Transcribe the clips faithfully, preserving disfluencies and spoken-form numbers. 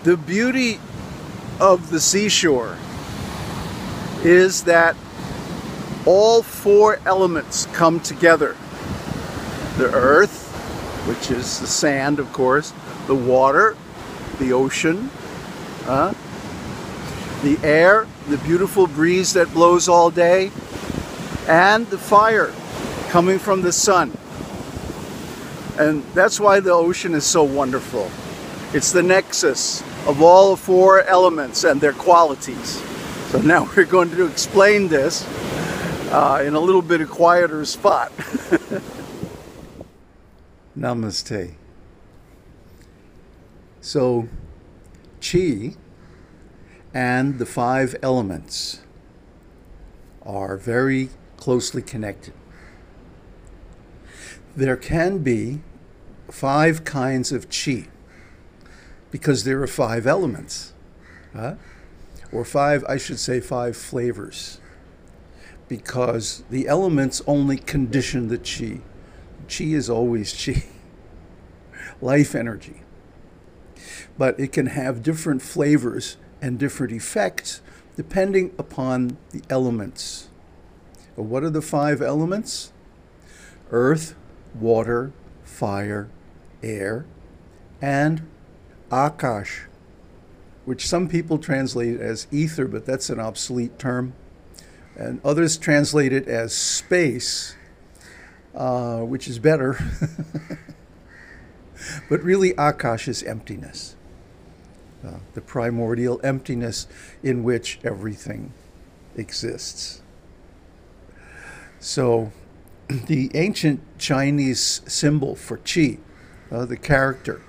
The beauty of the seashore is that all four elements come together. The earth, which is the sand, of course, the water, the ocean, uh, the air, the beautiful breeze that blows all day, and the fire coming from the sun. And that's why the ocean is so wonderful. It's the nexus of all four elements and their qualities. So now we're going to explain this uh, in a little bit of quieter spot. Namaste. So, Qi and the five elements are very closely connected. There can be five kinds of Qi because there are five elements, huh? Or five, I should say five flavors, because the elements only condition the Qi. Qi is always Qi, life energy. But it can have different flavors and different effects depending upon the elements. Well, what are the five elements? Earth, water, fire, air, and Akash, which some people translate as ether, but that's an obsolete term. And others translate it as space, uh, which is better. But really, Akash is emptiness, uh, the primordial emptiness in which everything exists. So, the ancient Chinese symbol for Qi, uh, the character,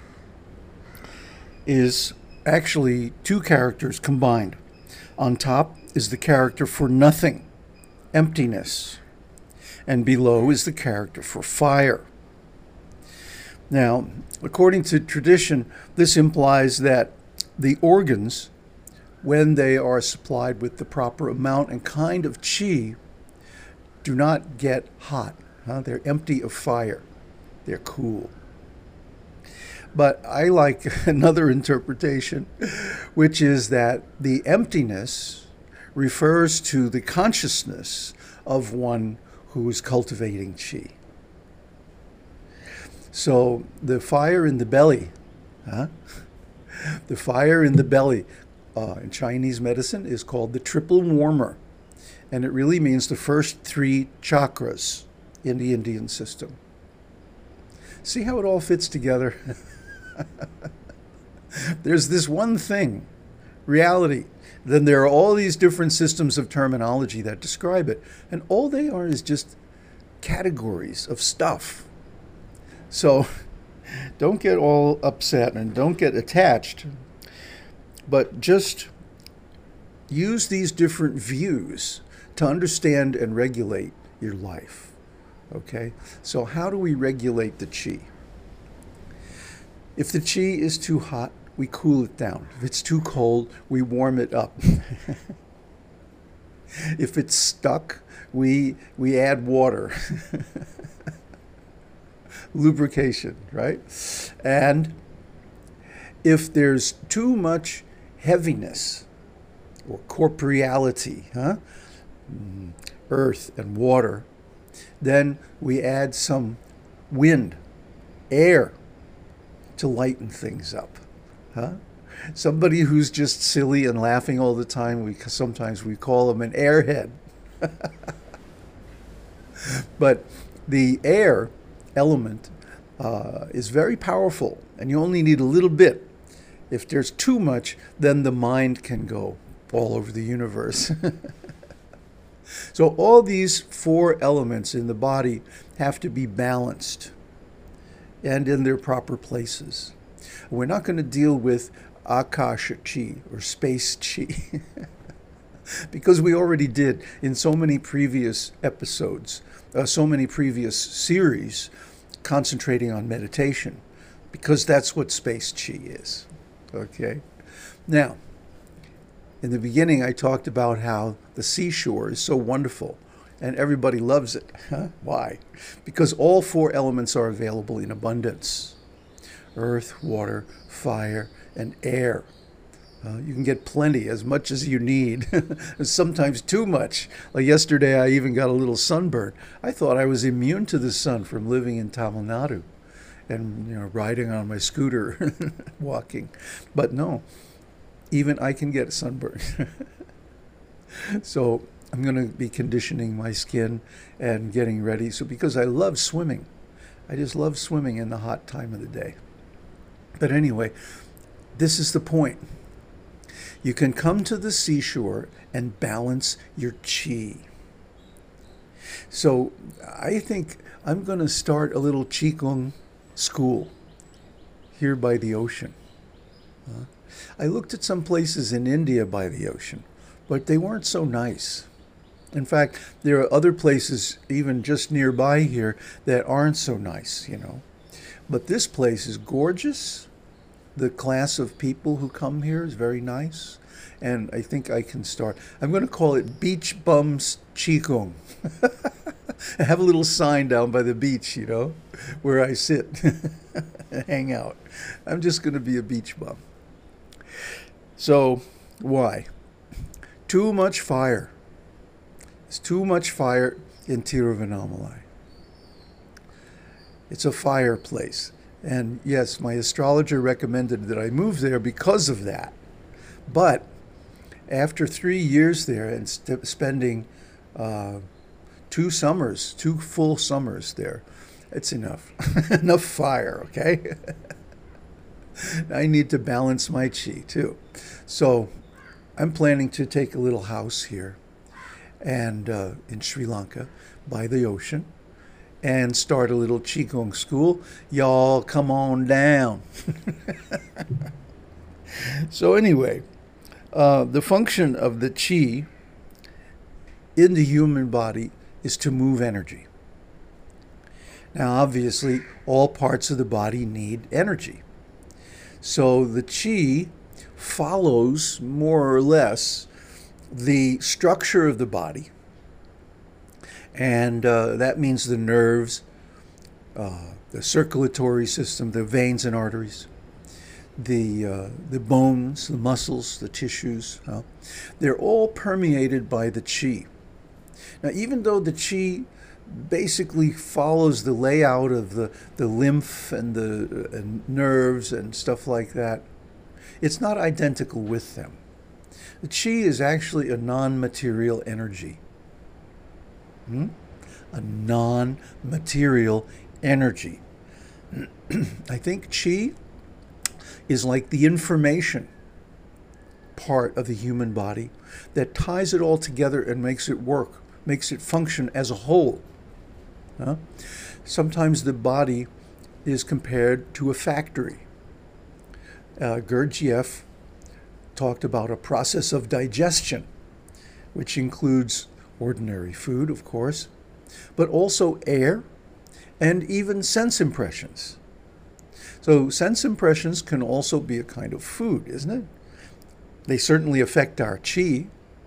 is actually two characters combined. On top is the character for nothing, emptiness, and below is the character for fire. Now, according to tradition, this implies that the organs, when they are supplied with the proper amount and kind of Qi, do not get hot. Huh? They're empty of fire. They're cool. But I like another interpretation, which is that the emptiness refers to the consciousness of one who is cultivating Qi. So the fire in the belly, huh? The fire in the belly uh, in Chinese medicine is called the triple warmer. And it really means the first three chakras in the Indian system. See how it all fits together? There's this one thing, reality. Then there are all these different systems of terminology that describe it. And all they are is just categories of stuff. So don't get all upset and don't get attached, but just use these different views to understand and regulate your life. Okay? So how do we regulate the Qi? If the Qi is too hot, we cool it down. If it's too cold, we warm it up. If it's stuck, we we add water. Lubrication, right? And if there's too much heaviness or corporeality, huh? Earth and water, then we add some wind, air, to lighten things up. Huh? Somebody who's just silly and laughing all the time, we sometimes we call them an airhead. But the air element uh, is very powerful, and you only need a little bit. If there's too much, then the mind can go all over the universe. So all these four elements in the body have to be balanced and in their proper places. We're not going to deal with Akasha Qi or space Qi because we already did in so many previous episodes, uh, so many previous series concentrating on meditation, because that's what space Qi is. Okay? Now, in the beginning, I talked about how the seashore is so wonderful and everybody loves it. Huh? Why? Because all four elements are available in abundance: earth, water, fire, and air. Uh, you can get plenty, as much as you need, sometimes too much. Like yesterday, I even got a little sunburn. I thought I was immune to the sun from living in Tamil Nadu and you know riding on my scooter, walking. But no, even I can get a sunburn. So I'm going to be conditioning my skin and getting ready. So because I love swimming, I just love swimming in the hot time of the day. But anyway, this is the point. You can come to the seashore and balance your chi. So I think I'm going to start a little Qigong school here by the ocean. Uh, I looked at some places in India by the ocean, but they weren't so nice. In fact, there are other places even just nearby here that aren't so nice, you know. But this place is gorgeous. The class of people who come here is very nice. And I think I can start. I'm going to call it Beach Bums Qigong. I have a little sign down by the beach, you know, where I sit and hang out. I'm just going to be a beach bum. So, why? Too much fire. There's too much fire in Tiruvannamalai. It's a fireplace. And yes, my astrologer recommended that I move there because of that. But after three years there and st- spending uh, two summers, two full summers there, it's enough. Enough fire, okay? I need to balance my chi too. So I'm planning to take a little house here and uh, in Sri Lanka by the ocean and start a little Qigong school. Y'all come on down. So anyway, uh, the function of the chi in the human body is to move energy. Now, obviously, all parts of the body need energy. So the chi follows more or less the structure of the body. And uh, that means the nerves, uh, the circulatory system, the veins and arteries, the uh, the bones, the muscles, the tissues. Uh, they're all permeated by the chi. Now, even though the chi basically follows the layout of the, the lymph and the uh, and nerves and stuff like that, it's not identical with them. The chi is actually a non-material energy. Hmm? A non-material energy. I think chi is like the information part of the human body that ties it all together and makes it work, makes it function as a whole. Huh? Sometimes the body is compared to a factory. Uh, Gurdjieff talked about a process of digestion, which includes ordinary food, of course, but also air and even sense impressions. So sense impressions can also be a kind of food, isn't it? They certainly affect our chi,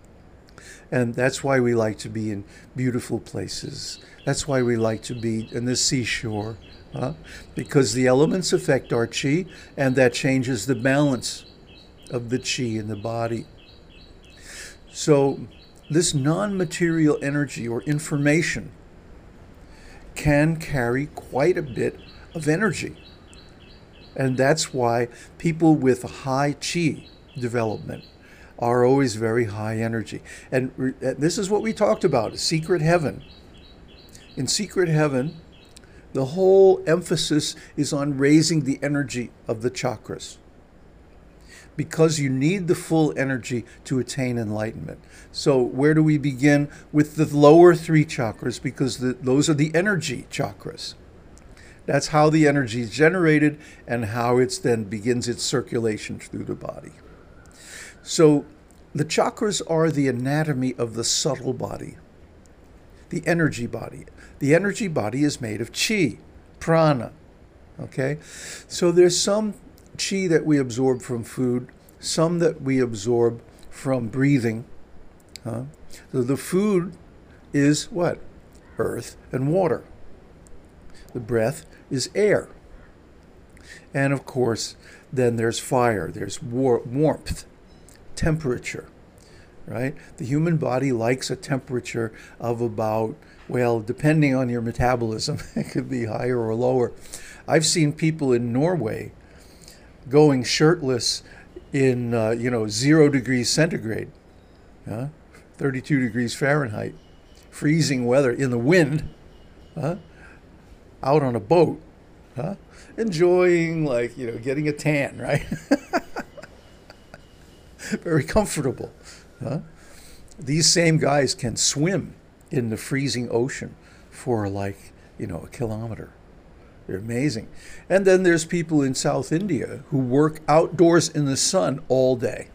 and that's why we like to be in beautiful places. That's why we like to be in the seashore, huh? Because the elements affect our chi, and that changes the balance of the chi in the body. So this non-material energy or information can carry quite a bit of energy. And that's why people with high chi development are always very high energy. And re- this is what we talked about, secret heaven. In secret heaven, the whole emphasis is on raising the energy of the chakras, because you need the full energy to attain enlightenment. So where do we begin? With the lower three chakras, because the, those are the energy chakras. That's how the energy is generated and how it then begins its circulation through the body. So the chakras are the anatomy of the subtle body, the energy body. The energy body is made of chi, prana, okay? So there's some chi that we absorb from food, some that we absorb from breathing. Huh? So the food is what? Earth and water. The breath is air. And of course, then there's fire, there's war- warmth. temperature, right? The human body likes a temperature of about, well, depending on your metabolism, it could be higher or lower. I've seen people in Norway going shirtless in, uh, you know, zero degrees centigrade, huh? thirty-two degrees Fahrenheit, freezing weather in the wind, huh? Out on a boat, huh? Enjoying, like, you know, getting a tan, right? Very comfortable, huh? These same guys can swim in the freezing ocean for, like, you know, a kilometer. They're amazing. And then there's people in South India who work outdoors in the sun all day.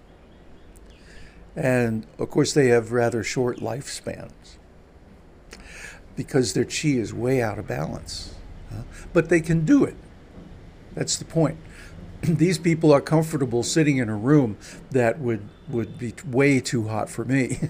And of course, they have rather short lifespans because their chi is way out of balance. huh? But they can do it. That's the point. These people are comfortable sitting in a room that would, would be way too hot for me.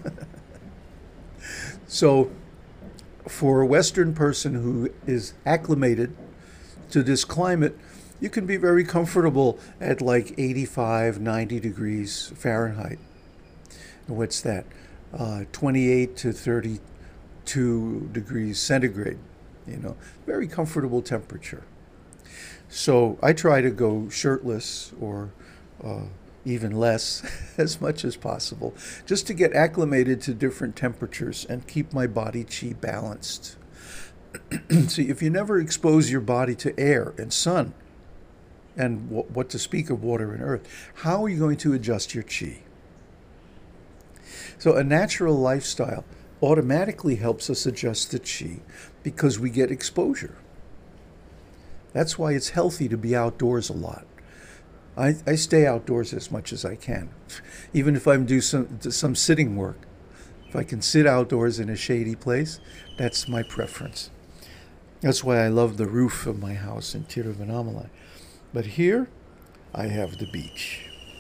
So for a Western person who is acclimated to this climate, you can be very comfortable at like eighty-five, ninety degrees Fahrenheit. And what's that? Uh, twenty-eight to thirty-two degrees centigrade. You know, very comfortable temperature. So I try to go shirtless or uh, even less as much as possible, just to get acclimated to different temperatures and keep my body chi balanced. See, if you never expose your body to air and sun, and w- what to speak of water and earth, how are you going to adjust your chi? So a natural lifestyle automatically helps us adjust the chi because we get exposure. That's why it's healthy to be outdoors a lot. I, I stay outdoors as much as I can, even if I'm doing some, some sitting work. If I can sit outdoors in a shady place, that's my preference. That's why I love the roof of my house in Tiruvannamalai. But here, I have the beach.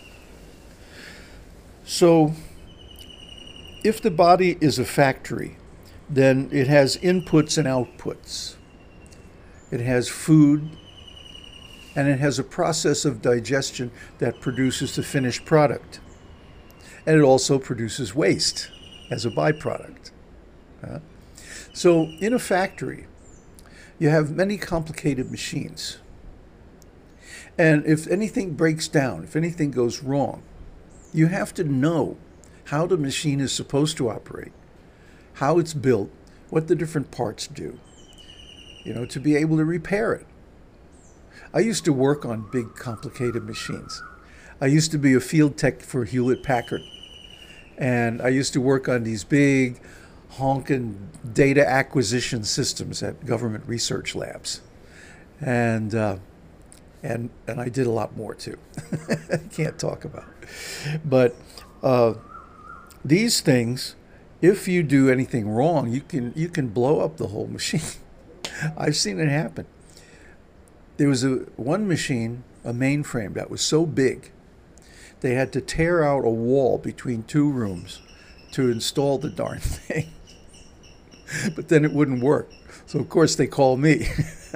So, if the body is a factory, then it has inputs and outputs. It has food, and it has a process of digestion that produces the finished product. And it also produces waste as a byproduct. Uh, so in a factory, you have many complicated machines. And if anything breaks down, if anything goes wrong, you have to know how the machine is supposed to operate, how it's built, what the different parts do, you know, to be able to repair it. I used to work on big, complicated machines. I used to be a field tech for Hewlett Packard. And I used to work on these big, honking data acquisition systems at government research labs. And uh, and and I did a lot more, too. I can't talk about it. But uh, these things, if you do anything wrong, you can you can blow up the whole machine. I've seen it happen. There was a one machine, a mainframe, that was so big, they had to tear out a wall between two rooms to install the darn thing. But then it wouldn't work. So, of course, they call me.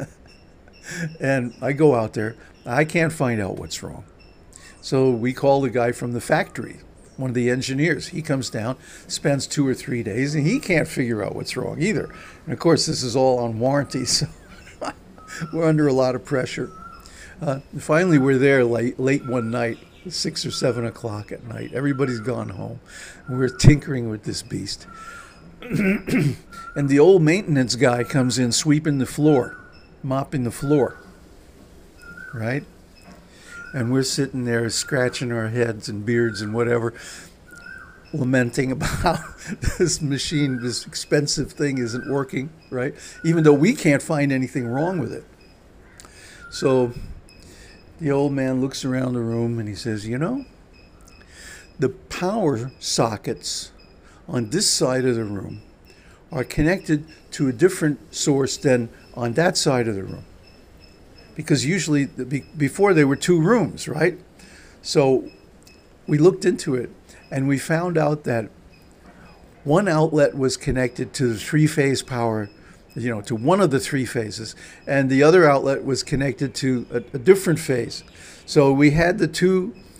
And I go out there. I can't find out what's wrong. So we call the guy from the factory, one of the engineers. He comes down, spends two or three days, and he can't figure out what's wrong either. And, of course, this is all on warranty, so we're under a lot of pressure. Uh, finally, we're there late, late one night, six or seven o'clock at night. Everybody's gone home. We're tinkering with this beast. And the old maintenance guy comes in sweeping the floor, mopping the floor, right? And we're sitting there scratching our heads and beards and whatever, lamenting about this machine, this expensive thing isn't working, right? Even though we can't find anything wrong with it. So the old man looks around the room and he says, you know, the power sockets on this side of the room are connected to a different source than on that side of the room. Because usually, before there were two rooms, right? So we looked into it and we found out that one outlet was connected to the three-phase power, you know, to one of the three phases, and the other outlet was connected to a, a different phase. So we had the two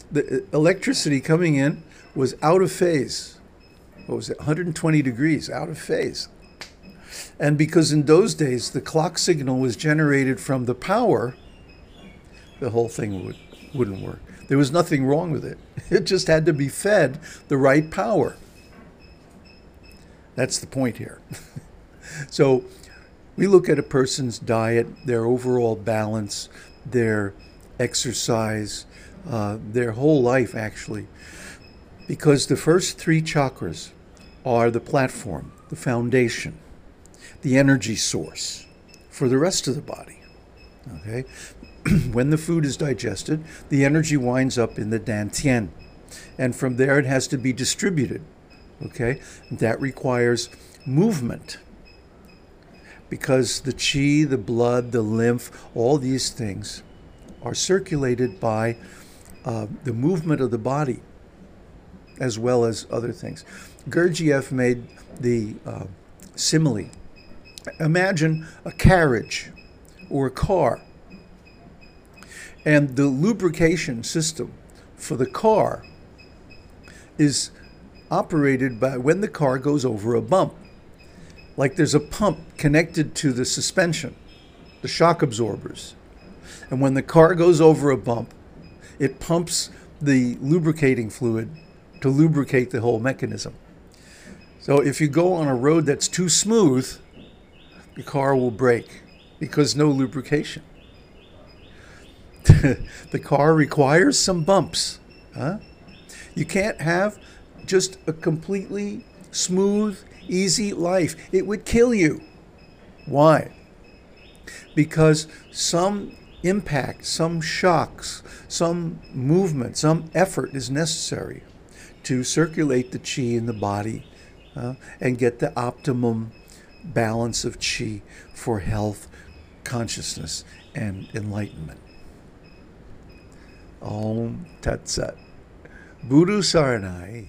the electricity coming in was out of phase. What was it? one hundred twenty degrees, out of phase. And because in those days the clock signal was generated from the power, the whole thing would, wouldn't work. There was nothing wrong with it. It just had to be fed the right power. That's the point here. So we look at a person's diet, their overall balance, their exercise, uh, their whole life actually, because the first three chakras are the platform, the foundation, the energy source for the rest of the body. Okay? When the food is digested, the energy winds up in the dantian, and from there it has to be distributed. Okay? That requires movement, because the chi, the blood, the lymph, all these things are circulated by uh, the movement of the body, as well as other things. Gurdjieff made the uh, simile. Imagine a carriage or a car, and the lubrication system for the car is operated by when the car goes over a bump. Like there's a pump connected to the suspension, the shock absorbers. And when the car goes over a bump, it pumps the lubricating fluid to lubricate the whole mechanism. So if you go on a road that's too smooth, the car will break because no lubrication. The car requires some bumps. Huh? You can't have just a completely smooth, easy life. It would kill you. Why? Because some impact, some shocks, some movement, some effort is necessary to circulate the chi in the body uh, and get the optimum balance of chi for health, consciousness, and enlightenment. Om Tat Sat. Buddhu Saranai.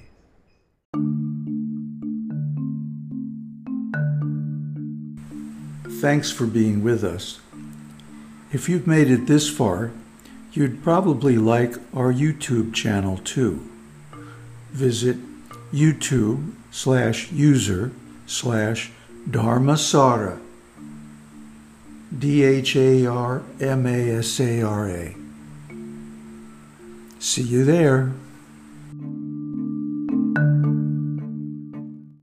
Thanks for being with us. If you've made it this far, you'd probably like our YouTube channel too. Visit YouTube slash user slash Dharmasara. D H A R M A S A R A. See you there.